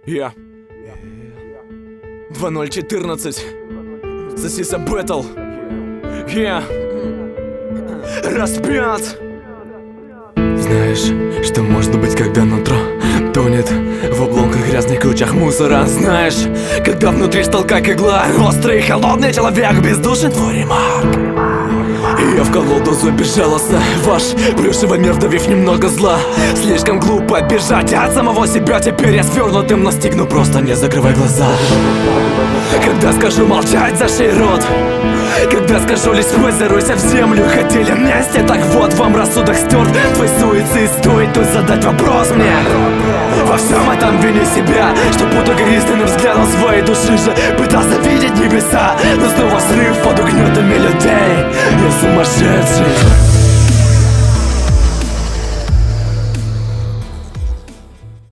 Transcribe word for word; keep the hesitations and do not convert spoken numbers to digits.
Я два ноль четырнадцать Сосиса Бэтл. Я распят. Знаешь, что может быть, когда нутро тонет в обломках грязных кучах мусора? Знаешь, когда внутри сталка игла, острый холодный человек бездушен твой ремарк. И я вколол дозу безжалостно ваш плюшевый мир, вдавив немного зла. Слишком глупо бежать от самого себя. Теперь я свернутым настигну, просто не закрывай глаза. Когда скажу молчать, зашей рот. Когда скажу лишь спой, заройся в землю. Хотели вместе, так вот вам рассудок стерт. Твой суицид стоит, то задать вопрос мне. Во всем этом вини себя, что под эгоистичным взглядом своей души же пытался видеть небеса. Но снова срыв под угнетами людей. Я сумасшедший.